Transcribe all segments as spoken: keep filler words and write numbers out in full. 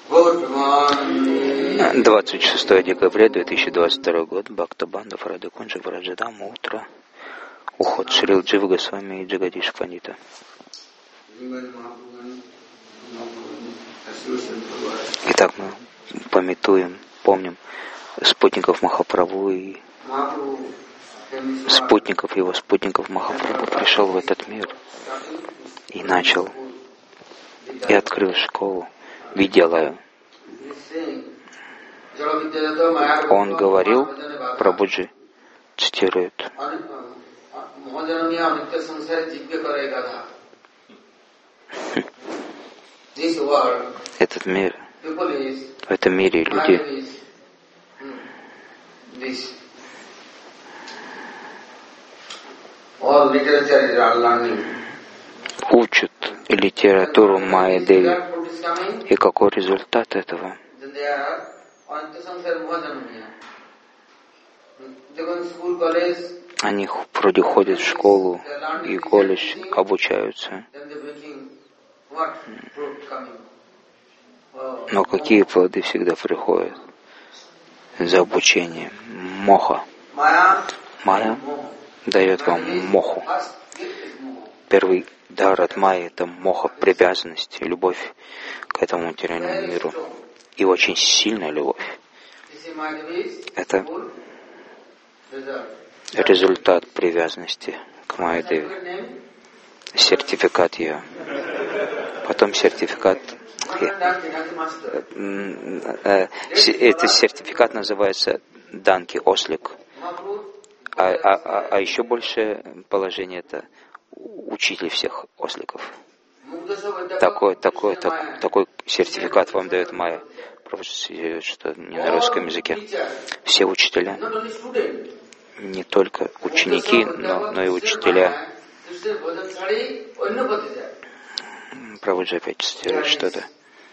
двадцать шестое декабря две тысячи двадцать второй год. Бхактабандха Радхакунджа Враджадама. Утро. Уход Шрил Джива Госвами и Джагадиш Пандита. Итак, мы памятуем, помним спутников Махапрабху и спутников его спутников Махапрабху пришел в этот мир и начал, и открыл школу Видьялаю. Он говорил, Прабхуджи цитирует: этот мир, в этом мире люди учат литературу Майя Деви. И какой результат этого? Они вроде ходят в школу и колледж, обучаются. Но какие плоды всегда приходят за обучение? Моха. Майя дает вам моху. Первый дар от Майи — это моха, привязанность, любовь к этому материальному миру. И очень сильная любовь. Это результат привязанности к Майе Деви. Сертификат ее. Потом сертификат. Этот сертификат называется данки, ослик. А, а, а еще большее положение — это учитель всех осликов. Такой, такой, так, такой сертификат вам дает Майя. Просто что не на русском языке. Все учителя, не только ученики, но, но и учителя. Прабхуджи опять цитирует что-то.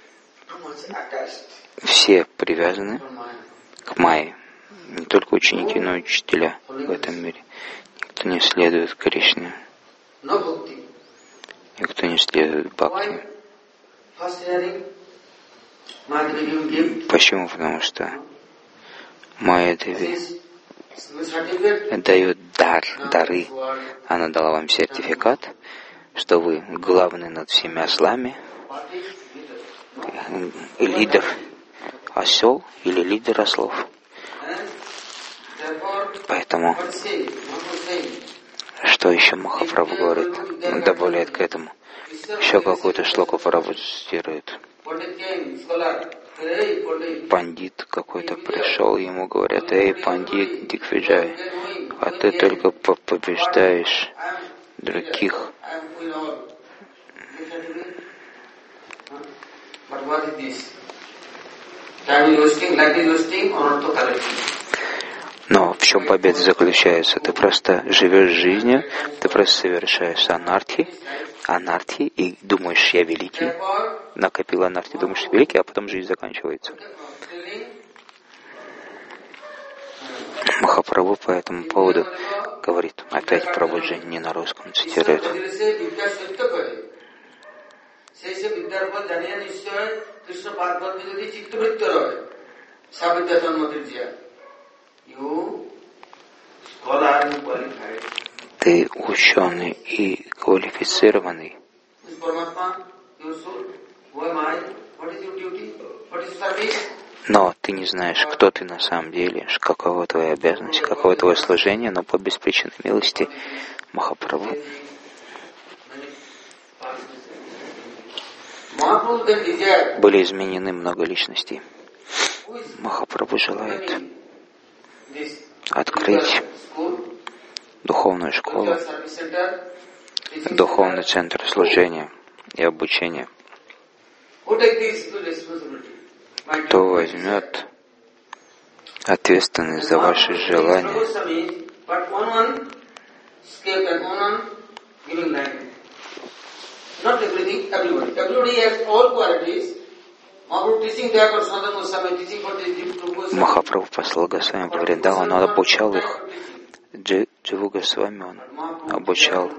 Все привязаны к Майе. Не только ученики, но и учителя в этом мире. Никто не следует Кришне. Никто не следует Бхакти. Почему? Потому что Майя Деви дает дар, дары. Она дала вам сертификат, что вы главный над всеми ослами, лидер осел или лидер ослов. Поэтому, что еще Махапрабху говорит, добавляет к этому? Еще какую-то шлоку Прабху цитирует. Пандит какой-то пришел, ему говорят: эй, пандит Диквиджай, а ты только побеждаешь других. Но в чем победа заключается? Ты просто живешь жизнью, ты просто совершаешь анархи, анархи и думаешь: я великий. Накопил анархи, думаешь, великий, а потом жизнь заканчивается. Махапрабху по этому поводу говорит, опять Прабхуджи не на русском цитирует. Ты ученый и квалифицированный. Но ты не знаешь, кто ты на самом деле, какова твоя обязанность, каково твое служение, но по беспричинной милости Махапрабху были изменены много личностей. Махапрабху желает открыть духовную школу, духовный центр служения и обучения. Кто возьмет ответственность за ваши желания, Махапрабху послал Госвами, говорит, да, он обучал их. Дживу Госвами он обучал.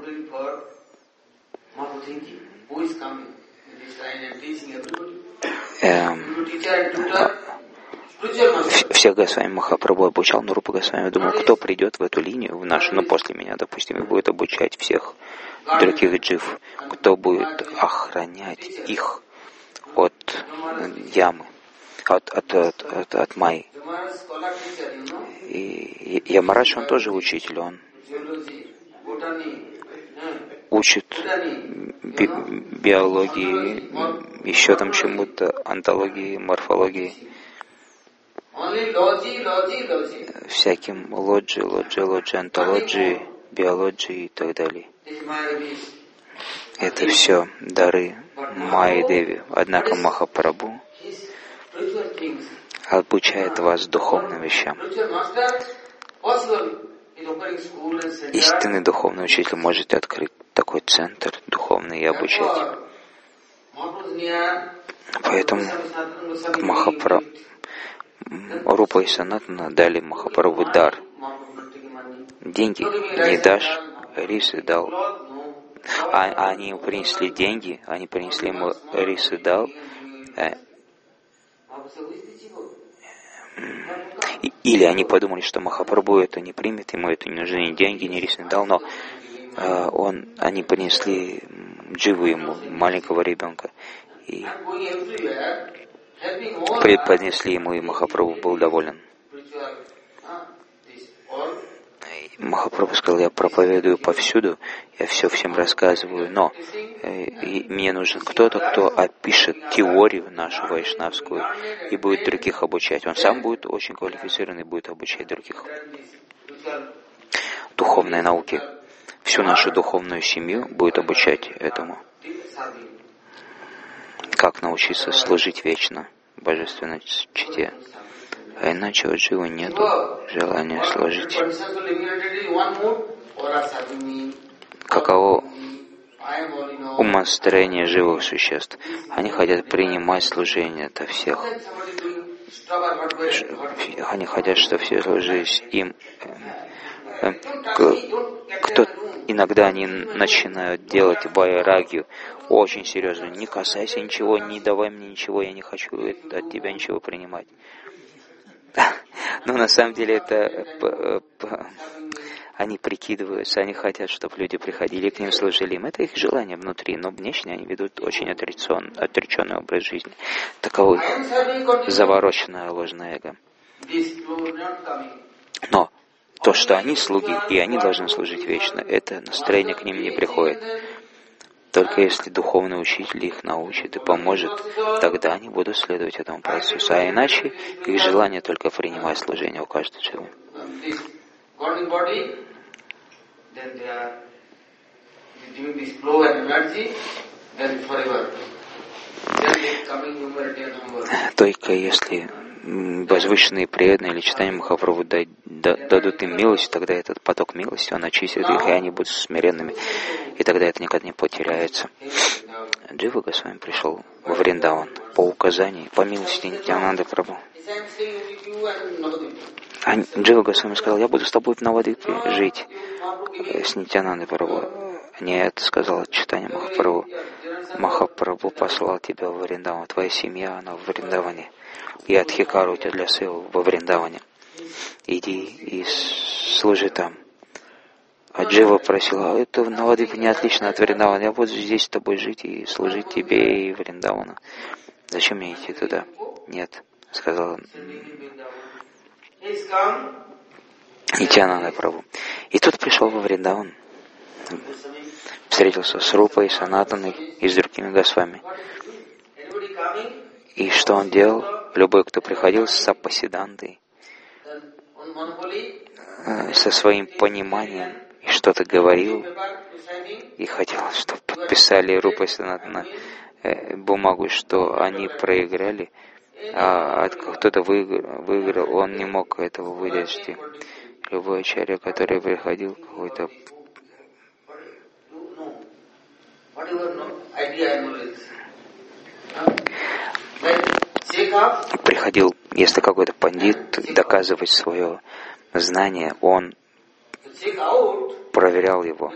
Эм, Всех Госвами Махапрабху обучал, но Рупа Госвами думал, кто придет в эту линию, в нашу, ну после меня, допустим, и будет обучать всех других джив, кто будет охранять их от ямы, от, от, от, от, от майи. И Ямарадж, он тоже учитель, он учит би биологии, еще там чему-то, антологии, морфологии, всяким лоджи, лоджи, лоджи, антологии, биологии и так далее. Это все дары Майи Деви. Однако Махапрабху обучает вас духовным вещам. Истинный духовный учитель может открыть такой центр духовный и обучать. Поэтому Махапрабху, Рупа и Санатана дали Махапрабху дар. Деньги не дашь, рисы дал. А они ему принесли деньги, они принесли ему рисы дал. Или они подумали, что Махапрабху это не примет, ему это не нужны ни деньги, ни рисы не дал, но он, они принесли дживу ему, маленького ребенка, и преподнесли ему, и Махапрабху был доволен. Махапрабху сказал, я проповедую повсюду, я все всем рассказываю, но и мне нужен кто-то, кто опишет теорию нашу вайшнавскую и будет других обучать. Он сам будет очень квалифицирован и будет обучать других. Духовной науке. Всю нашу духовную семью будет обучать этому. Как научиться служить вечно божественной чите. А иначе у дживы нет желания служить. Каково умонастроение живых существ? Они хотят принимать служение от всех. Они хотят, чтобы все служились им. Кто иногда они начинают делать вайрагию очень серьезно. Не касайся ничего, не давай мне ничего, я не хочу от тебя ничего принимать. Но на самом деле это они прикидываются, они хотят, чтобы люди приходили к ним, служили им. Это их желание внутри, но внешне они ведут очень отречен, отреченный образ жизни. Таково их завороченное ложное эго. Но то, что они слуги, и они должны служить вечно, это настроение к ним не приходит. Только если духовный учитель их научит и поможет, тогда они будут следовать этому процессу. А иначе их желание только принимать служение у каждого человека. Только если возвышенные преданные или читание Махапрабху дадут им милость, тогда этот поток милости, он очистит их, и они будут смиренными, и тогда это никогда не потеряется. Джива Госвами пришел во Вриндаван по указанию, по милости Нитьянанды Прабху. А Джива Госвами сказал, я буду с тобой в Навадвипе жить с Нитьянандой Прабху. Нет, сказал читание Махапрабху. Махапрабху послал тебя в Вриндаван, твоя семья, она в Вриндаване. И Адхикара у тебя для сил во Вриндаване. Иди и служи там. А Джива просила, это в Навадвипе не отлично от Вриндавана, я буду здесь с тобой жить и служить тебе и Вриндавану. Зачем мне идти туда? Нет, сказал Нитьянанда Прабху. И тут пришел во Вриндаван. Встретился с Рупой, Санатаной и с другими Госвами. И что он делал? Любой, кто приходил с Сапасидантой, со своим пониманием, и что-то говорил, и хотел, чтобы подписали Рупа и Санатана бумагу, что они проиграли, а кто-то выиграл, он не мог этого выдержать. Любой ачарья, который приходил, какой-то приходил, если какой-то пандит доказывать свое знание, он проверял его.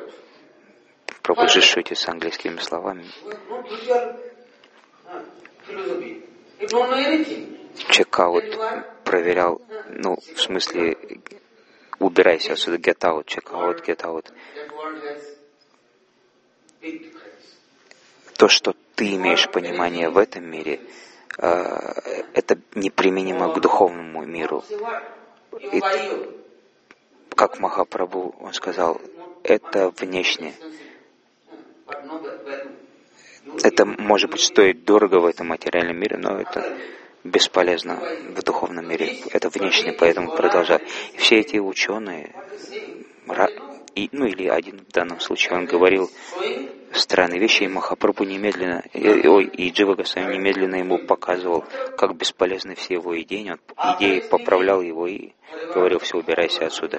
Прабхуджи шутит с английскими словами. чекаут, проверял, ну, в смысле, убирайся отсюда, get out, check out, get out. То, что ты имеешь понимание в этом мире, это неприменимо к духовному миру. И, как Махапрабху, он сказал, это внешне. Это, может быть, стоит дорого в этом материальном мире, но это бесполезно в духовном мире. Это внешне, поэтому продолжай. И все эти ученые, и, ну или один в данном случае, он говорил странные вещи, и Махапрабху немедленно, и, ой, и Джива Госвами немедленно ему показывал, как бесполезны все его идеи. Он идеи поправлял его и говорил: все, убирайся отсюда.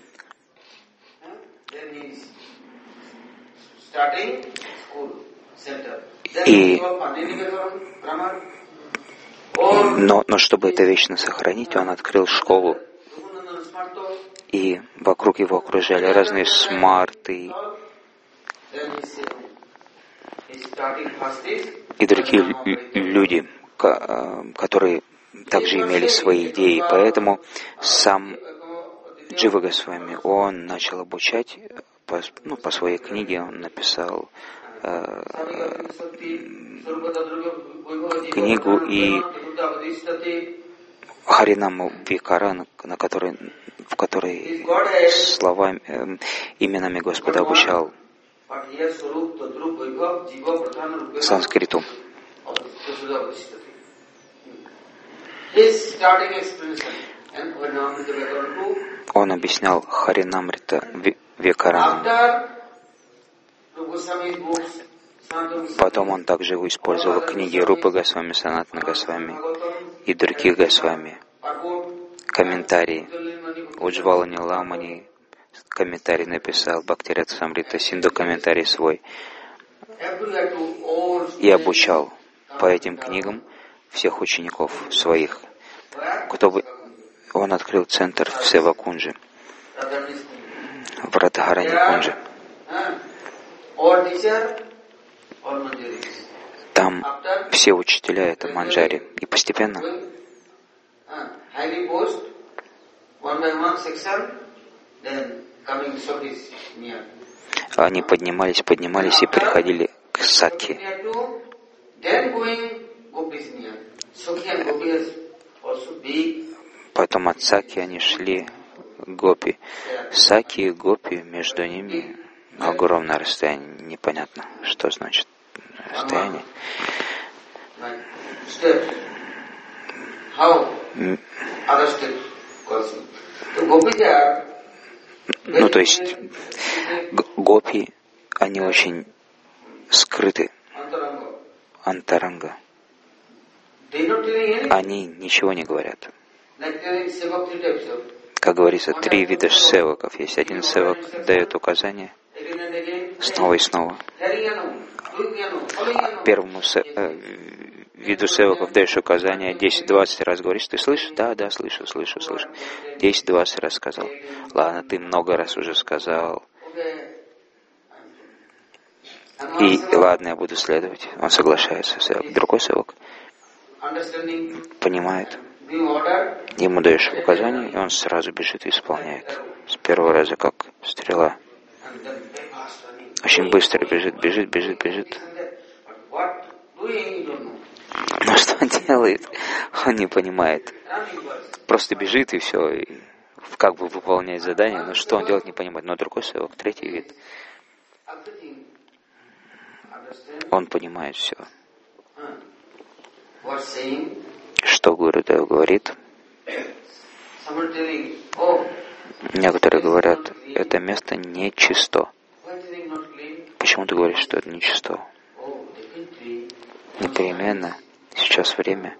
И, но, но чтобы это вечно сохранить, он открыл школу, и вокруг его окружали разные смарты и другие люди, которые также имели свои идеи. Поэтому сам Джива Госвами, он начал обучать, по, ну, по своей книге он написал э, книгу и Харинаму Викара, на которой, в которой словами, э, именами Господа обучал санскриту. Он объяснял Харинамрита Викарану. Потом он также использовал книги Рупы Госвами, Санатана Госвами и других Госвами, комментарии. Уджвала Ниламани комментарий написал, Бхактират Самрита Синду комментарий свой. И обучал по этим книгам всех учеников своих. Кто бы... Он открыл центр в Севакунже, в Радхарани Кунже. Там все учителя — это манджари. И постепенно они поднимались, поднимались и приходили к Сакхи. Потом от Сакхи они шли к Гопи. Сакхи и Гопи, между ними огромное расстояние. Непонятно, что значит расстояние. Ну, то есть, Гопи, они очень скрыты. Антаранга. Они ничего не говорят. Как говорится, три вида севаков. Есть один севак дает указания снова и снова. Первому се- э, виду севаков даешь указания, десять-двадцать раз говоришь: ты слышишь? Да, да, слышу, слышу, слышу. десять-двадцать раз сказал. Ладно, ты много раз уже сказал. И ладно, я буду следовать. Он соглашается. Другой севак понимает. Ему даешь указания, и он сразу бежит и исполняет. С первого раза как стрела. Очень быстро бежит, бежит, бежит, бежит. Но что он делает, он не понимает. Просто бежит и все, и как бы выполняет задание, но что он делает, не понимает. Но другой севак, третий вид, он понимает все. Что Гурудев говорит? Некоторые говорят, это место нечисто. Почему ты говоришь, что это нечисто? Непременно сейчас время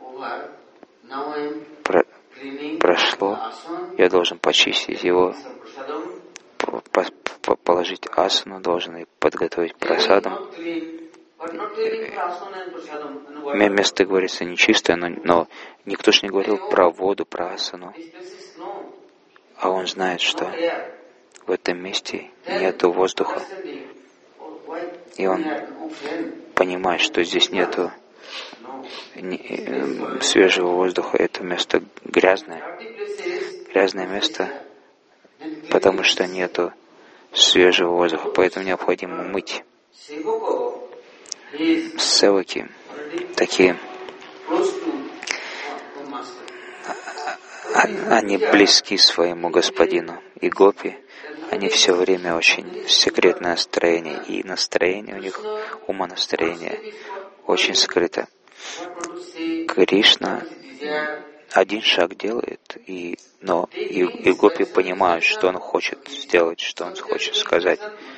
про- прошло, я должен почистить его, по- по- положить асану, должен и подготовить прасадам. Место, говорится, нечистое, но, но никто ж не говорил про воду, про асану. А он знает, что в этом месте нету воздуха. И он понимает, что здесь нету свежего воздуха. Это место грязное. Грязное место, потому что нету свежего воздуха, поэтому необходимо мыть. Севаки такие, они близки своему господину. И гопи, они все время очень секретное настроение, и настроение у них, умонастроение, очень скрыто. Кришна один шаг делает, и, но и, и гопи понимают, что он хочет сделать, что он хочет сказать.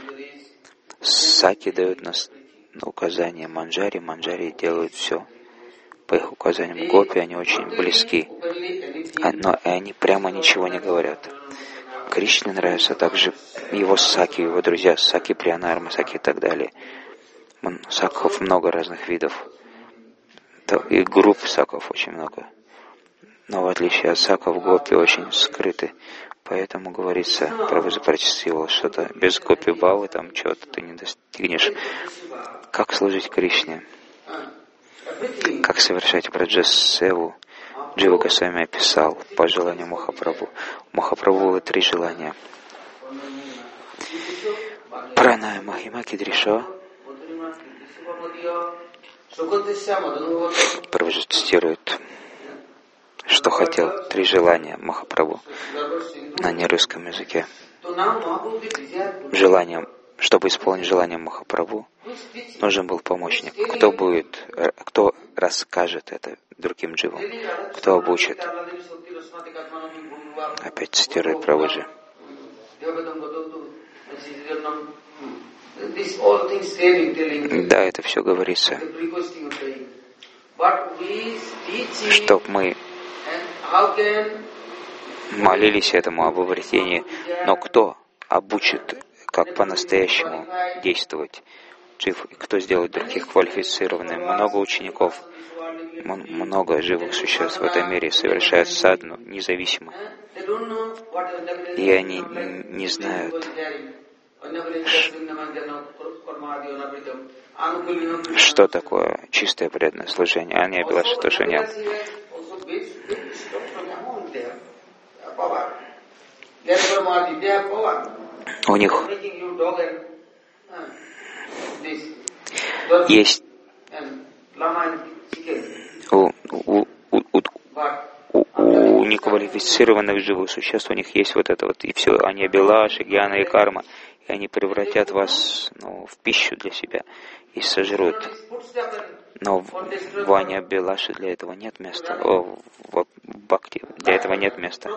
Саки дают нас указания манджари, манджари делают все по их указаниям. Гопи, они очень близки, но они прямо ничего не говорят. Кришне нравится также его саки, его друзья, саки Прианарма, саки и так далее. Саков много разных видов, и групп саков очень много. Но в отличие от саков, гопи очень скрыты. Поэтому говорится про Вазапрачасила, что-то без гопи бавы, там чего-то ты не достигнешь. Как служить Кришне? Как совершать браджа-севу? Джива Госвами описал по желанию Махапрабху. У Махапрабху было три желания. Праная Махима Кидришо. Прабхуджи цитирует, что хотел три желания Махапрабху на нерусском языке. Желанием, чтобы исполнить желание Махапрабху, нужен был помощник. Кто будет, кто расскажет это другим дживам, кто обучит. Опять цитирует Прабхуджи. Да, это все говорится, чтоб мы молились этому об обретении, но кто обучит, как по-настоящему действовать джив, кто сделает других квалифицированными? Много учеников, много живых существ в этом мире совершают садхану независимо, и они не знают, что такое чистое преданное служение. Они обилаши тушаньям. У них есть у, у, у, у, у неквалифицированных живых существ, у них есть вот это вот, и все, они абилаши, гьяна и карма, и они превратят вас, ну, в пищу для себя и сожрут. Но в ване абилаши для этого нет места, о, в бхакти для этого нет места.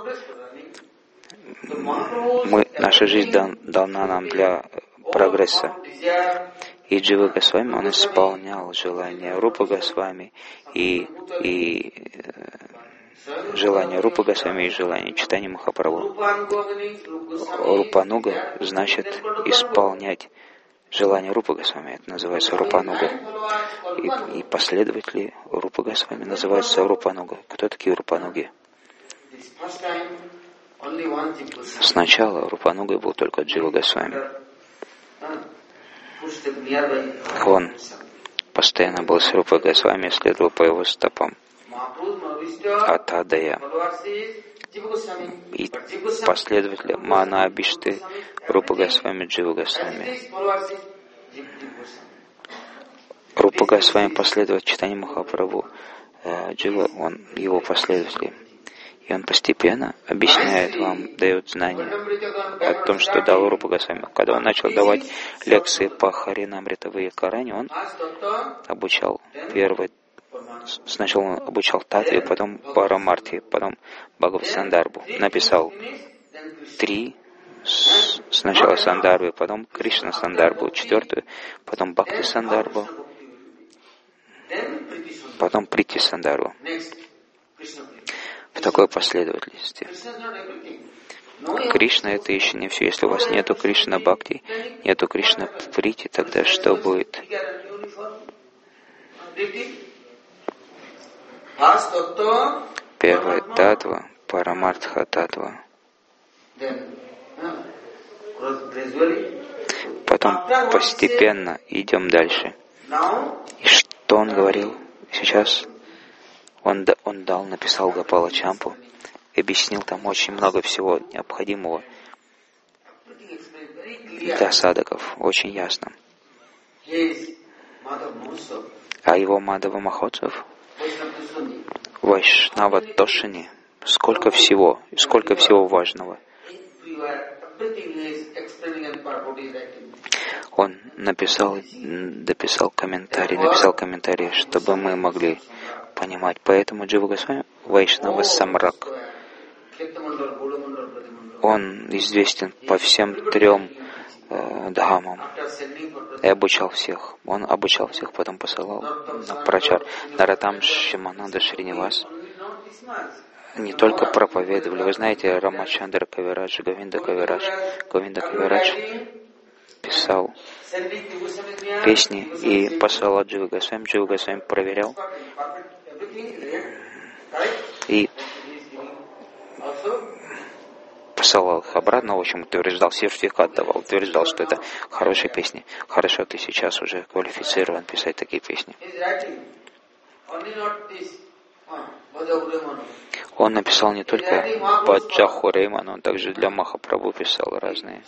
Мы, наша жизнь дан, дана нам для прогресса. И Джива Госвами, он исполнял желание Рупы Госвами и, и э, желание Рупы Госвами и желание читания Махапрабху. Рупануга значит исполнять желание Рупы Госвами. Это называется Рупануга. И, и последователи Рупы Госвами называются Рупануга. Кто такие Рупануги? Сначала Рупанугой был только Джива Госвами. Он постоянно был с Рупой Госвами, следовал по его стопам. Атадая. И последователи Мана Абишты, Рупа Госвами, Джива Госвами. Рупа Госвами последовал читанию Махапрабху. Джива, он его последователь. И он постепенно объясняет вам, дает знания о том, что дал Рупа Госвами. Когда он начал давать лекции по Харинамрита Вайякаране, он обучал первый, сначала он обучал Татве, потом Парамарти, потом Бхагават-сандарбу. Написал три, сначала Сандарбу, потом Кришна-сандарбу, четвертую, потом Бхакти-сандарбу, потом Прити-сандарбу. В такой последовательности. Кришна — это еще не все. Если у вас нету Кришна Бхакти, нету Кришна Прити, тогда что будет? Первая татва, Парамартха татва. Потом постепенно идем дальше. И что он говорил сейчас? Он, он дал, написал Гопала Чампу, объяснил там очень много всего необходимого для садаков, очень ясно. А его Мадхава Махотсав, Вайшнава Тошини, сколько всего, сколько всего важного. Он написал, дописал комментарий, написал комментарий, чтобы мы могли понимать. Поэтому Джива Госвами Вайшнава Самрак, он известен по всем трем э, дхамам и обучал всех. Он обучал всех, потом посылал на прачар. Наратам Шимананда Шринивас не только проповедовали. Вы знаете, Рамачандра Кавирадж, Говинда Кавирадж, Говинда Кавирадж писал песни и посылал Джива Госвами. Джива Госвами проверял и посылал их обратно, в общем, утверждал, сертификат давал, утверждал, что это хорошие песни. Хорошо, ты сейчас уже квалифицирован писать такие песни. Он написал не только Баджаху Рейману, он также для Махапрабху писал разные.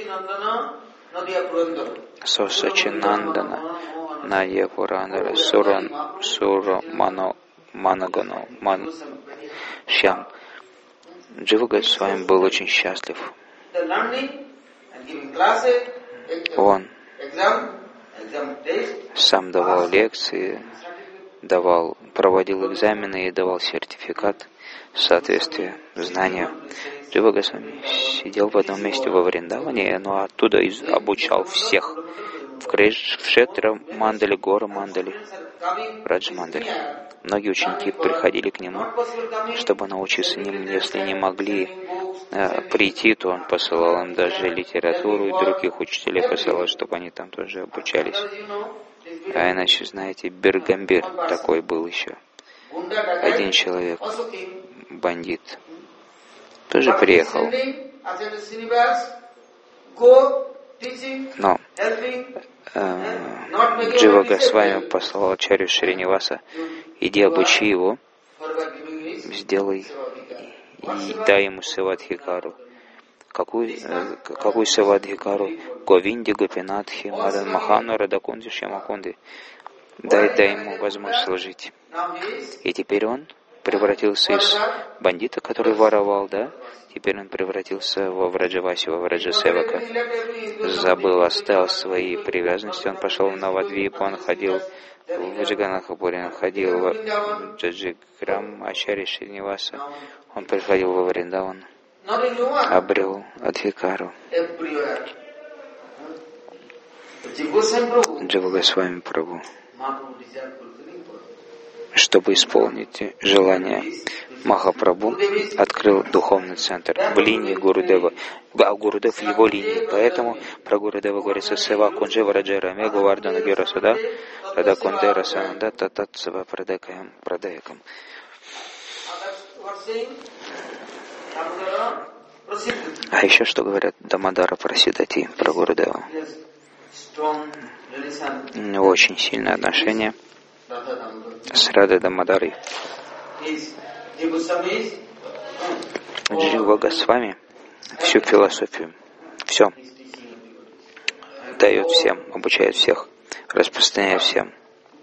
Сосачинандана, Надья Пурандара, Суран, Сура, Мано, Манагану, Ман, Шям. Джива Госвами был очень счастлив. Он сам давал лекции, давал, проводил экзамены и давал сертификат соответствия знанию. Джива Госвами сидел в одном месте во Вриндаване, но оттуда обучал всех в Кшетра Мандали, Гора Мандали, Раджа Мандали. Многие ученики приходили к нему, чтобы научиться ним. Если не могли э, прийти, то он посылал им даже литературу, и других учителей посылал, чтобы они там тоже обучались. А иначе, знаете, Биргамбир такой был еще. Один человек, бандит, тоже приехал. Но э, Джива Госвами послал Ачарью Шриниваса: иди обучи его, сделай и дай ему савадхикару. Какую, э, какую савадхикару? Говинди Гопинатхи Мадан Махану Радакунди Шьямакунди. Дай, дай ему возможность служить. И теперь он превратился из бандита, который воровал, да? Теперь он превратился во Враджаваси, во Враджасевака. Забыл, оставил свои привязанности. Он пошел в Навадвип, он ходил в Джаганатхапури, он ходил в Джаджиграм, Ачарья Шриниваса. Он приходил во Вриндаван, обрел Адхикару. Джива Госвами Прабху, чтобы исполнить желание Махапрабху, открыл духовный центр в линии Гурудева, а Гурудев в его линии. Поэтому про Гурудева говорится: Сева Кунджева Раджара Мегу Вардана Герасада, Рада Кундера Сананда Татат Сева Прадекаем Прадаекам. А еще что говорят Дамадара Прасидати про Гурудева? Очень сильное отношение с Радой Дамадарой. Джива Госвами всю философию, все дает всем, обучает всех, распространяет всем.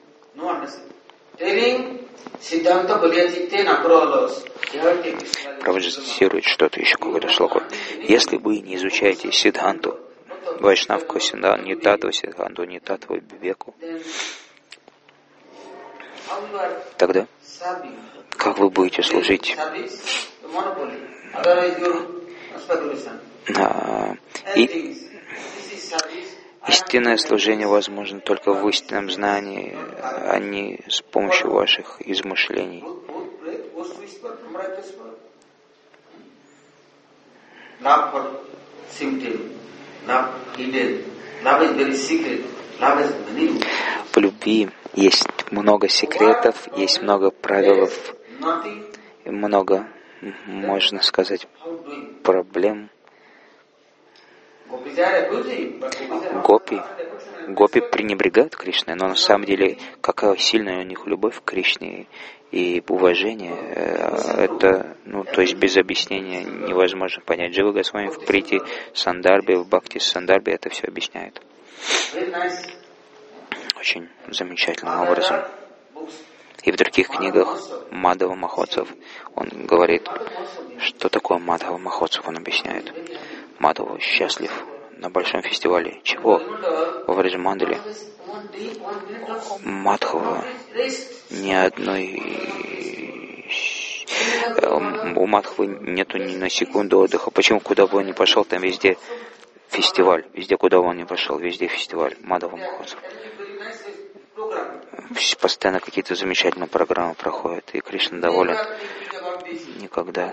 Проводит что-то еще, какое-то шлоку. Если вы не изучаете Сиддханту, Вайшнавку Сиддханту, не Татву Сиддханту, не Татву Вивеку, тогда как вы будете служить? А, и истинное служение возможно только в истинном знании, а не с помощью ваших измышлений. В любви есть много секретов, есть много правил, много, можно сказать, проблем. Гопи, гопи пренебрегают Кришной, но на самом деле какая сильная у них любовь к Кришне и уважение, это, ну, то есть без объяснения невозможно понять. Джива Госвами в Прити Сандарбе, в Бхакти Сандарбе это все объясняет очень замечательным образом. И в других книгах Мадхава Махотсав, он говорит, что такое Мадхава Махотсав, он объясняет. Мадхава счастлив на большом фестивале. Чего? Во Враджамандале Мадхава ни одной... У Мадхавы нету ни на секунду отдыха. Почему? Куда бы он ни пошел, там везде фестиваль. Везде, куда бы он ни пошел, везде фестиваль. Мадхава Махотсав. Постоянно какие-то замечательные программы проходят, и Кришна доволен. Никогда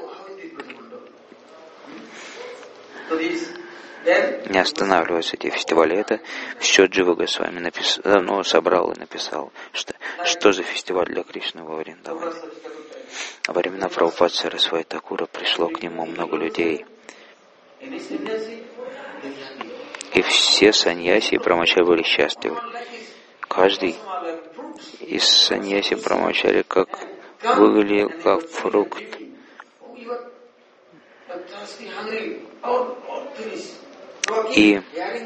не останавливаются эти фестивали. Это все Джива Госвами написал, ну, собрал и написал, что, что за фестиваль для Кришны во Вриндаване. Во времена Прабхупады Сарасвати Такура пришло к нему много людей. И все саньяси и брамачари были счастливы. Каждый из саньяси брамачари как выглядел как фрукт. И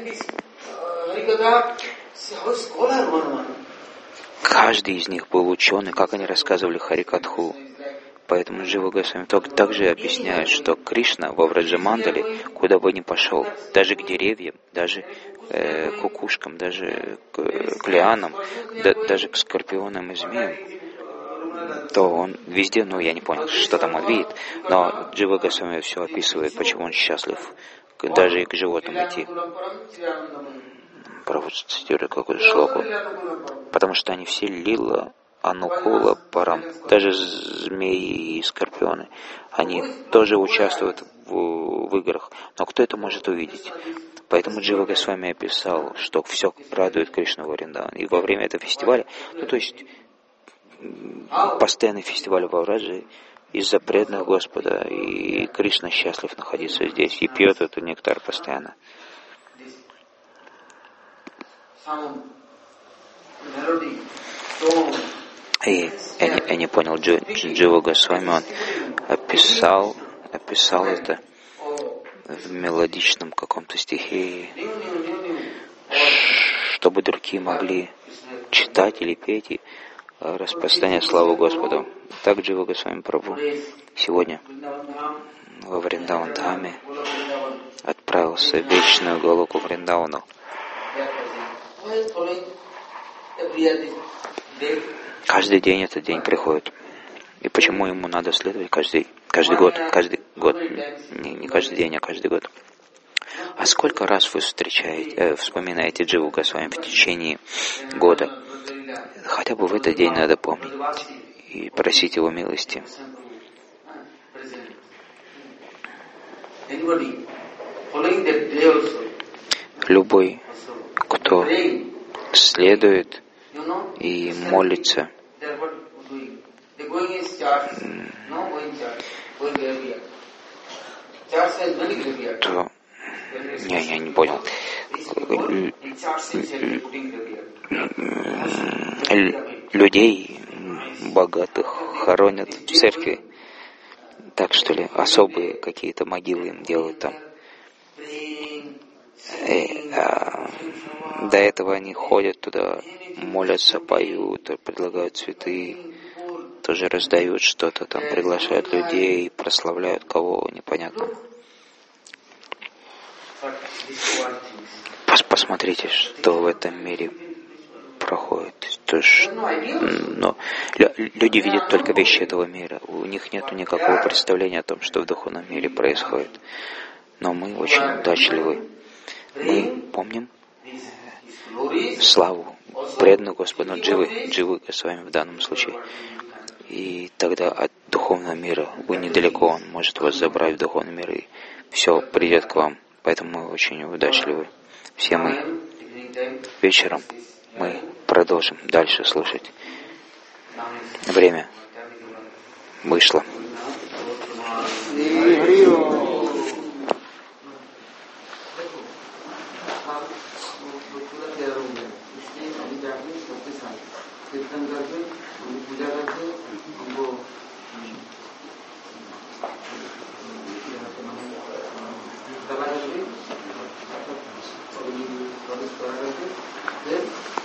каждый из них был ученый, как они рассказывали Харикатху. Поэтому Джива Госвами также объясняет, что Кришна во Враджамандале, куда бы ни пошел, даже к деревьям, даже э, к кукушкам, даже к, к лианам, да, даже к скорпионам и змеям, то он везде, ну я не понял, что там он видит, но Джива Госвами все описывает, почему он счастлив, даже и к животным идти. Правда, цитирую какую-то шлоку. Потому что они все лила, анукула, парам, даже змеи и скорпионы, они тоже участвуют в, в играх. Но кто это может увидеть? Поэтому Джива Госвами описал, что все радует Кришну во Вриндаване. И во время этого фестиваля, ну то есть постоянный фестиваль во Враджи из-за преданных Господа, и Кришна счастлив находиться здесь, и пьет этот нектар постоянно. И я не, я не понял, Джи, Джива Госвами, он описал, описал это в мелодичном каком-то стихе, чтобы другие могли читать или петь и распространять славу Господу. Так Джива Госвами Прабху сегодня во Вриндаван-Дхаме отправился в вечную Галоку Вриндавану. Каждый день этот день приходит. И почему ему надо следовать каждый, каждый год, каждый год, не, не каждый день, а каждый год. А сколько раз вы встречаете, э, вспоминаете Дживу Госвами в течение года? Хотя бы в этот день надо помнить и просить его милости. Любой, кто следует и молится, то... Не, я не понял. Людей богатых хоронят в церкви. Так что ли? Особые какие-то могилы им делают там. И, а, до этого они ходят туда, молятся, поют, предлагают цветы, тоже раздают что-то там, приглашают людей, прославляют кого, непонятно. Пос посмотрите, что в этом мире проходит. То, что, но, люди видят только вещи этого мира. У них нет никакого представления о том, что в духовном мире происходит. Но мы очень удачливы. Мы помним славу преданного Господу Дживы, Дживы с вами в данном случае. И тогда от духовного мира вы недалеко, Он может вас забрать в духовный мир, и все придет к вам. Поэтому мы очень удачливы. Все мы вечером мы продолжим дальше слушать. Время вышло. साल वो पूरा तैयार हो गया, इसलिए अभी जाके सबके साथ कीर्तन करके उनकी पूजा करके उनको दबा करके प्रवेश करा करके फिर